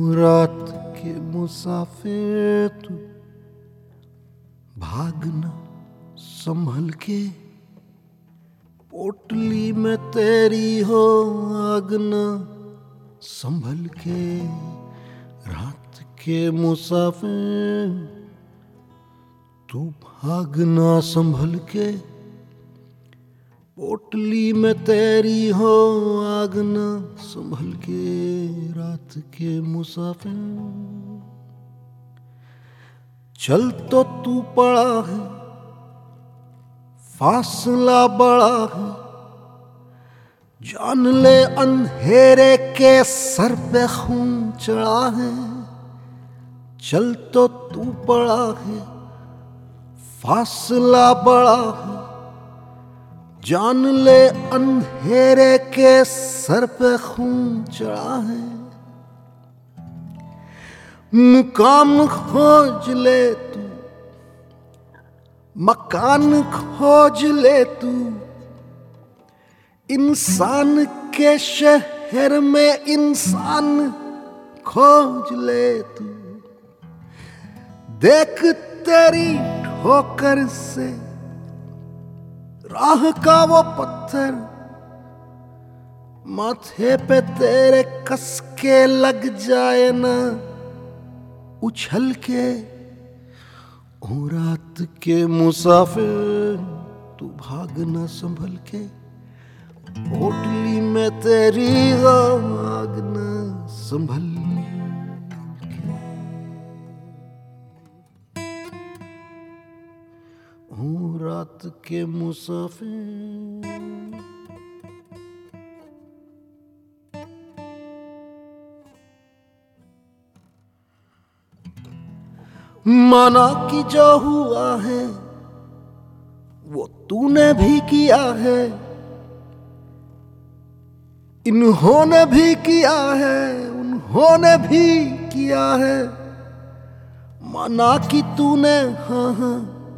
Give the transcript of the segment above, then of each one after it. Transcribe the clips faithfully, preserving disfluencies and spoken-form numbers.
रात के मुसाफिर तू भागना संभल के, पोटली में तेरी हो आगना संभल के। रात के मुसाफिर तू भागना संभल के, पोटली में तेरी हो आगना संभल के। रात के मुसाफिर चल तो तू पड़ा है, फासला बड़ा है, जान ले अंधेरे के सर पे खून चढ़ा है। चल तो तू पड़ा है, फासला बड़ा है, जान ले अंधेरे के सर पे खून चढ़ा है। मुकाम खोज ले तू, मकान खोज ले तू, इंसान के शहर में इंसान खोज ले तू। देख तेरी ठोकर से राह का वो पत्थर माथे पे तेरे कस के लग जाए ना उछल के। ओ रात के मुसाफिर तू भागना संभल के, पोटली में तेरी भागना संभल के। ओ रात के मुसाफिर माना कि जो हुआ है वो तूने भी किया है, इन्होंने भी किया है, उन्होंने भी किया है। माना कि तूने हाँ हाँ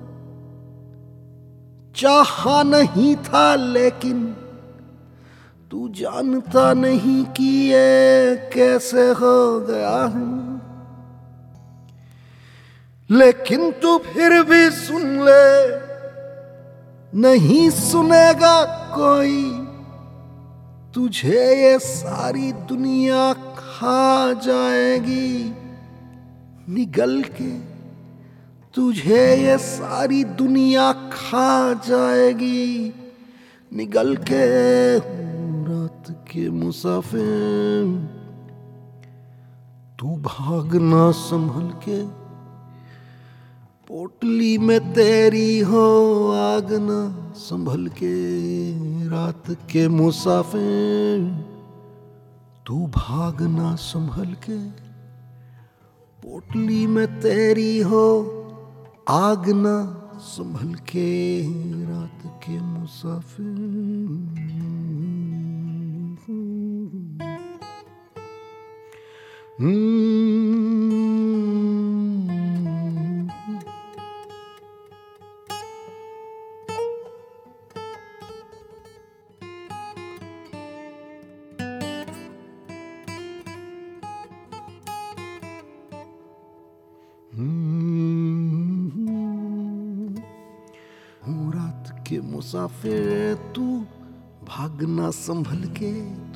चाहा नहीं था, लेकिन तू जानता नहीं कि ये कैसे हो गया है। लेकिन तू फिर भी सुन ले, नहीं सुनेगा कोई, तुझे ये सारी दुनिया खा जाएगी निगल के। तुझे ये सारी दुनिया खा जाएगी निगल के। रात के मुसाफिर तू भागना संभल के, पोटली में तेरी हो आगना संभल के। रात के मुसाफिर तू भागना संभल के, पोटली में तेरी हो आगना संभल के। रात के मुसाफिर के मुसाफिर तू भागना संभल के, तू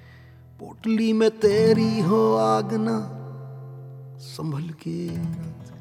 पोटली में तेरी हो आगना संभल के।